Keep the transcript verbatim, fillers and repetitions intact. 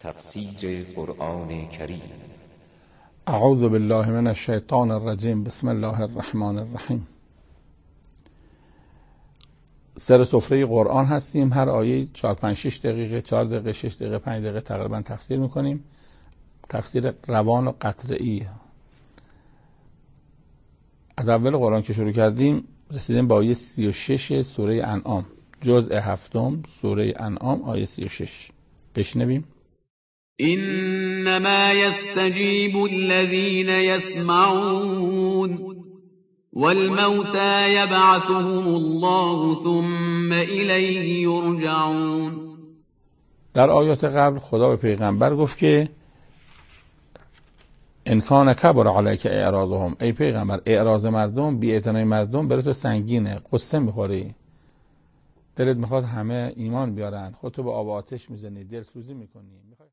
تفسیر قرآن کریم. اعوذ بالله من الشیطان الرجیم. بسم الله الرحمن الرحیم. سر سفره قرآن هستیم. هر آیه چهار پنج شش دقیقه، چهار دقیقه، شش دقیقه، پنج دقیقه تقریبا تفسیر میکنیم. تفسیر روان و قطعی. از اول قرآن که شروع کردیم رسیدیم به آیه سی و شش سوره انعام، جزء هفتم سوره انعام، آیه سی و شش. بشنویم. انما يستجيب الذين يسمعون والموتى يبعثهم الله ثم إليه يرجعون. در آیات قبل خدا به پیغمبر گفت که ان کان کبر علیک اعراضهم، ای پیغمبر اعراض مردم، بی اعتنای مردم برای تو سنگینه، قصه میخوری، دلت میخواد همه ایمان بیارن، خودتو به آب و آتش میزنی، دلسوزی میکنی.